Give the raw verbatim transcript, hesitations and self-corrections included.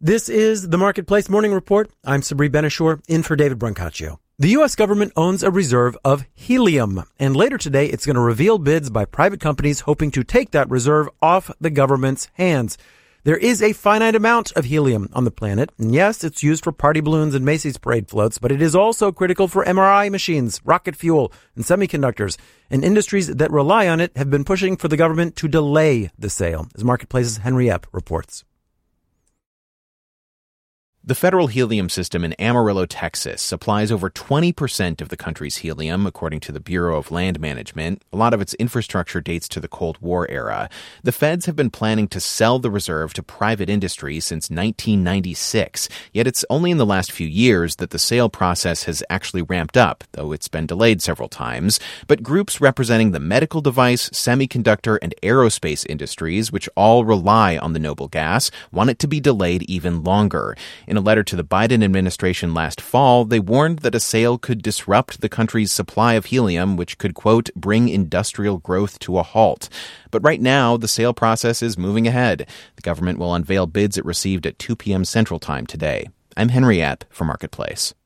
This is the Marketplace Morning Report. I'm Sabri Benishore, in for David Brancaccio. The U S government owns a reserve of helium, and later today it's going to reveal bids by private companies hoping to take that reserve off the government's hands. There is a finite amount of helium on the planet, and yes, it's used for party balloons and Macy's parade floats, but it is also critical for M R I machines, rocket fuel, and semiconductors, and industries that rely on it have been pushing for the government to delay the sale, as Marketplace's Henry Epp reports. The federal helium system in Amarillo, Texas, supplies over twenty percent of the country's helium, according to the Bureau of Land Management. A lot of its infrastructure dates to the Cold War era. The feds have been planning to sell the reserve to private industry since nineteen ninety-six, yet it's only in the last few years that the sale process has actually ramped up, though it's been delayed several times. But groups representing the medical device, semiconductor, and aerospace industries, which all rely on the noble gas, want it to be delayed even longer. In a letter to the Biden administration last fall, they warned that a sale could disrupt the country's supply of helium, which could, quote, bring industrial growth to a halt. But right now, the sale process is moving ahead. The government will unveil bids it received at two p.m. Central Time today. I'm Henry Epp for Marketplace.